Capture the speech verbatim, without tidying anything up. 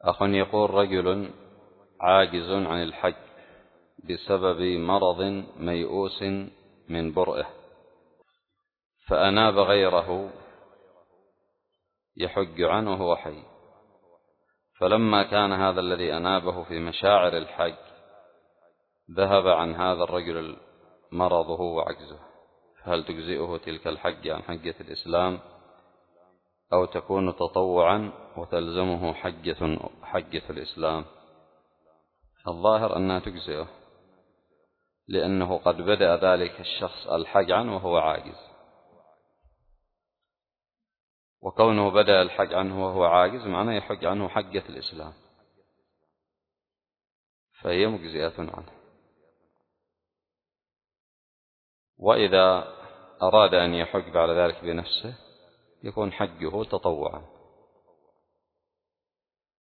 أخ يقول رجل عاجز عن الحج بسبب مرض ميؤوس من برئه، فأناب غيره يحج عنه وهو حي، فلما كان هذا الذي أنابه في مشاعر الحج ذهب عن هذا الرجل مرضه وعجزه، فهل تجزئه تلك الحج عن حجة الإسلام أو تكون تطوعا وتلزمه حجة, حجة الإسلام؟ الظاهر أنها تجزئه، لأنه قد بدأ ذلك الشخص الحج عنه وهو عاجز، وكونه بدأ الحج عنه وهو عاجز معناه يحج عنه حجة الإسلام، فهي مجزئة عنه. وإذا أراد أن يحج بعد ذلك بنفسه يكون حجه تطوعا.